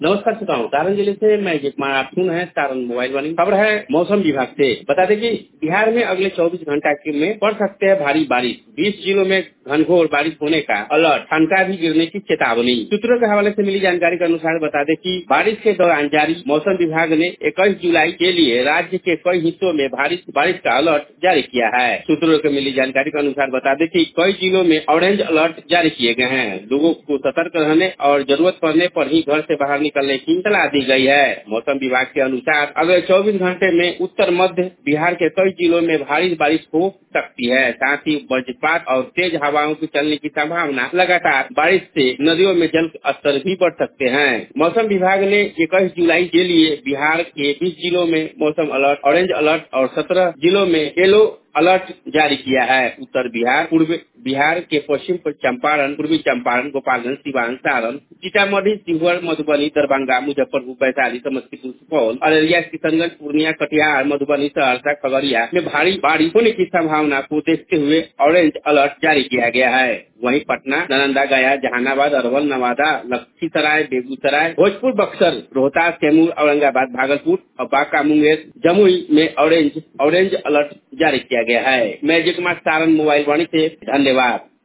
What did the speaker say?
नमस्कार श्रोताओं, सारण जिले से मैं जय कुमार। आप सुन रहे हैं सारण मोबाइल वाली खबर है मौसम विभाग से। बता दें कि बिहार में अगले 24 घंटा में पड़ सकते हैं भारी बारिश। 20 जिलों में घनघोर बारिश होने का अलर्ट, ठनका भी गिरने की चेतावनी। सूत्रों के हवाले से मिली जानकारी के अनुसार बता दें कि बारिश के दौरान जारी मौसम विभाग ने 21 जुलाई के लिए राज्य के कई हिस्सों में बारिश का अलर्ट जारी किया है। सूत्रों के मिली जानकारी के अनुसार बता दें कि कई जिलों में ऑरेंज अलर्ट जारी किए गए हैं। लोगों को सतर्क रहने और जरूरत पड़ने पर ही घर से बाहर निकलने की सलाह दी गई है। मौसम विभाग के अनुसार अगले 24 घंटे में उत्तर मध्य बिहार के कई जिलों में भारी बारिश हो सकती है। साथ ही वज्रपात और तेज हवाओं की चलने की संभावना। लगातार बारिश से नदियों में जल स्तर भी बढ़ सकते हैं। मौसम विभाग ने 21 जुलाई के लिए बिहार के 20 जिलों में मौसम अलर्ट, ऑरेंज अलर्ट और 17 जिलों में येलो अलर्ट जारी किया है। उत्तर बिहार, पूर्व बिहार के पश्चिम चंपारण, पूर्वी चंपारण, गोपालगंज, सिवान, सारण, सीतामढ़ी, शिवहर, मधुबनी, दरभंगा, मुजफ्फरपुर, वैशाली, समस्तीपुर, सुपौल, अररिया, किशनगंज, पूर्णिया, कटिहार, मधुबनी, सहरसा, खगड़िया में भारी बारिश होने की संभावना को देखते हुए ऑरेंज अलर्ट जारी किया गया है। वहीं पटना, नालंदा, गया, जहानाबाद, अरवल, नवादा, लखीसराय, बेगूसराय, भोजपुर, बक्सर, रोहतास, कैमूर, औरंगाबाद, भागलपुर और बांका, मुंगेर, जमुई में ऑरेंज अलर्ट जारी किया गया है। मैं जय कुमार, सारण मोबाइल वाणी से धन्यवाद।